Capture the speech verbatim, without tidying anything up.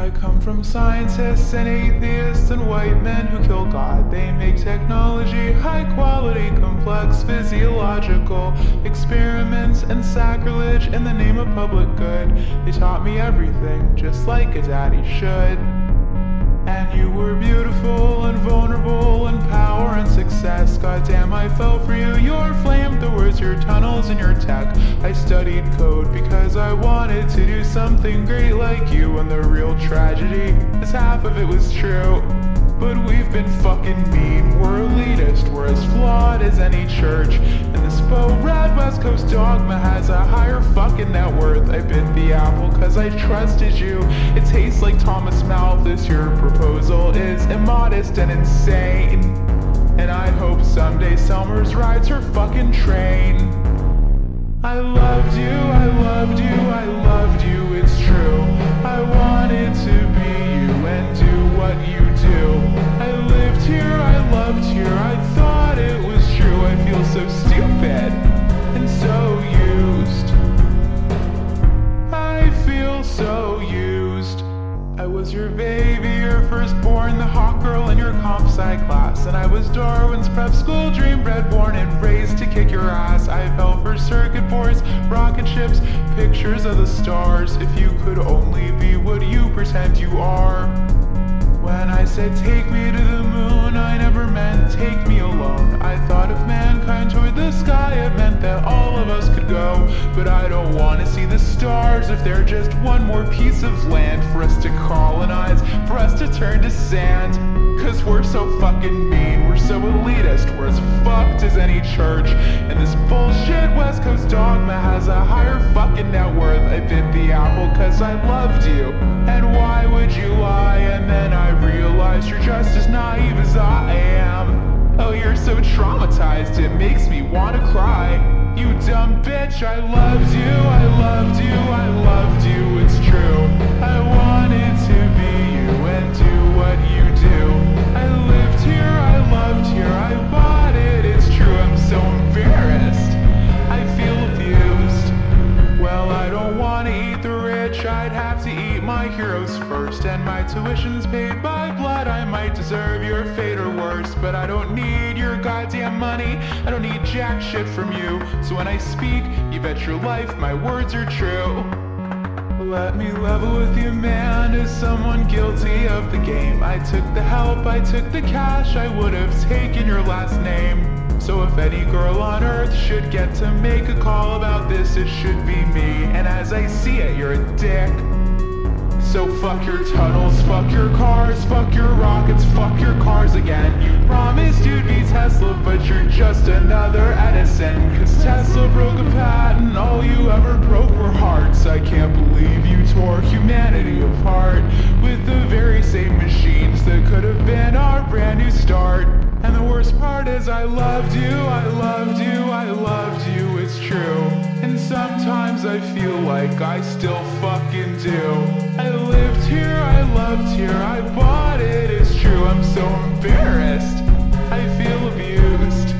I come from scientists and atheists and white men who kill God. They make technology high quality, complex, physiological experiments and sacrilege in the name of public good. They taught me everything, just like a daddy should. And you were beautiful and vulnerable and power and success. Goddamn, I fell for you. Your flamethrowers, your tunnels, and your tech. I studied code because I wanted to do something great like you. And the real tragedy is half of it was true. But we've been fucking mean, we're elitist, we're as flawed as any church. And this faux red West Coast dogma has a higher fucking net worth. I bit the apple cause I trusted you. It tastes like Thomas Malthus, your proposal is immodest and insane. And I hope someday Selmers rides her fucking train. I loved you, I loved you, I loved you, it's true. I wanted to be you and do what you do. I lived here, I loved here, I thought it was true. I feel so stupid and so used. I feel so used. I was your baby, your firstborn, the hot girl in your comp sci class. And I was Darwin's prep school dream, bred, born, and raised to kick your ass. I fell for circuit boards, rocket ships, pictures of the stars. If you could only be what you pretend you are. When I said take me to the moon, I never meant take me alone. I thought if mankind toured the sky, it meant that all of us could go. But I don't want to see the stars if they're just one more piece of land for us to colonize, for us to turn to sand. Cause we're so fucking mean, we're so elitist, we're as fucked as any church. And this bullshit West Coast dogma has a higher fucking net worth. I bit the apple cause I loved you. And why would you lie? And then I realized you're just as naive as I am. Oh, you're so traumatized, it makes me wanna cry. You dumb bitch, I loved you, I loved you, I loved you, it's true. I wanted to be you and do what you do. I lived here, I loved here, I bought it, it's true. I'm so embarrassed, I feel abused. Well, I don't wanna eat the rich, I'd have to eat my heroes first. And my tuition's paid by blood, I might deserve your fate or worse. But I don't need your goddamn money, I don't need jack shit from you. So when I speak, you bet your life my words are true. Let me level with you, man, as someone guilty of the game. I took the help, I took the cash, I would have taken your last name. So if any girl on earth should get to make a call about this, it should be me. And as I see it, you're a dick. So fuck your tunnels, fuck your cars, fuck your rockets, fuck your cars again. You promised you'd be Tesla, but you're just another Edison. Cause Tesla broke a patent, all you ever broke were hearts. I can't believe you tore humanity apart with the very same machines that could have been our brand new start. And the worst part is I loved you, I loved you, I loved you, it's true. And sometimes I feel like I still fucking do. I lived here, I loved here, I bought it, it's true. I'm so embarrassed, I feel abused.